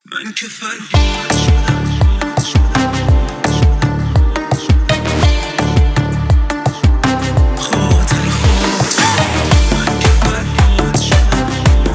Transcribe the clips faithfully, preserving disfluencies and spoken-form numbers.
من که فرهاد شدم خاطر خود من که فرهاد شدم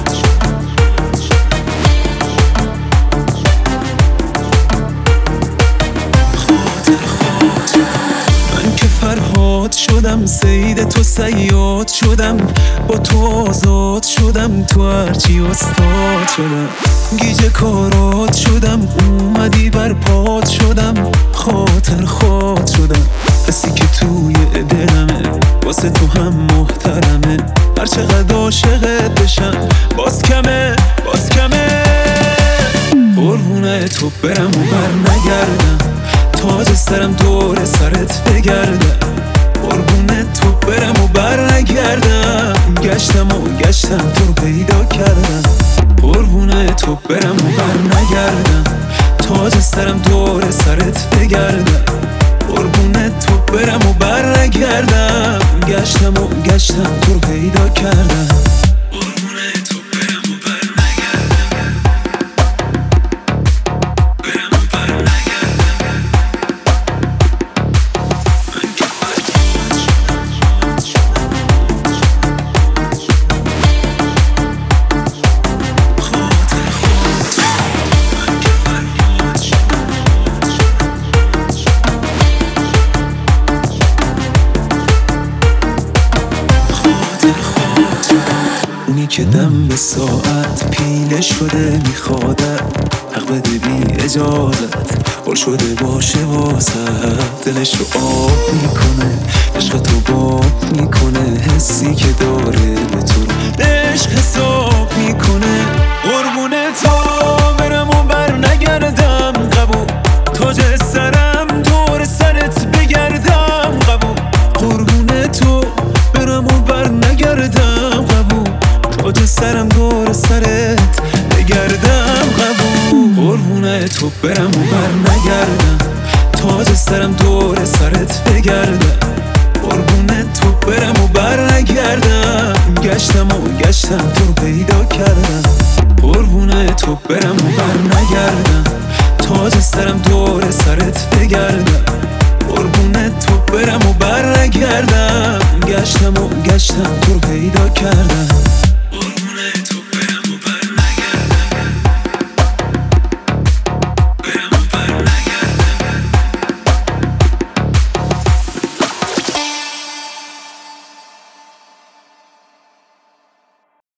خاطر خود من که فرهاد شدم سید تو صیاد شدم با تو آزاد شدم تو هرچی استاد شدم گیج کارات شدم اومدی بر پات شدم خاطر خود شدم کسی که توی دلمه واسه تو هم محترمه هر چقدر عاشقت بشم باز کمه باز کمه قربونه تو برم و بر نگردم تاج سرم دور سرت بگردم قربونه تو برم و بر نگردم گشتم و گشتم تو رو پیدا کردم قربونه تو برم و بر نگردم تاج سرم دور سرت بگردم قربونه تو برم و بر نگردم گشتم و گشتم تو رو پیدا کردم قربونه تو برم و بر نگردم برم و بر نگردم من که فرهاد شدم خاطر خود من که فرهاد شدم خاطر خود اونی که دم به ساعت پیله شده میخوادت حق بده بی اجازت پر شده باشه واسه دلش رو آب میکنه عشق تو باب میکنه حسی که داره به تو رو عشق حساب میکنه قربونه تو برم و بر نگردم قبول تاج سرم دور سرت بگردم قبول قربونه تو برم و بر نگردم قبول تاج سرم دور سرت بگردم قبول قربونه تو برم و بر نگردم تاج سرم دور سرت بگردم قربونه تو برم و بر نگردم گشتم و گشتم تو رو پیدا کردم قربونه تو برم و بر نگردم تاج سرم دور سرت بگردم قربونه تو برم و بر نگردم گشتم و گشتم تو رو پیدا کردم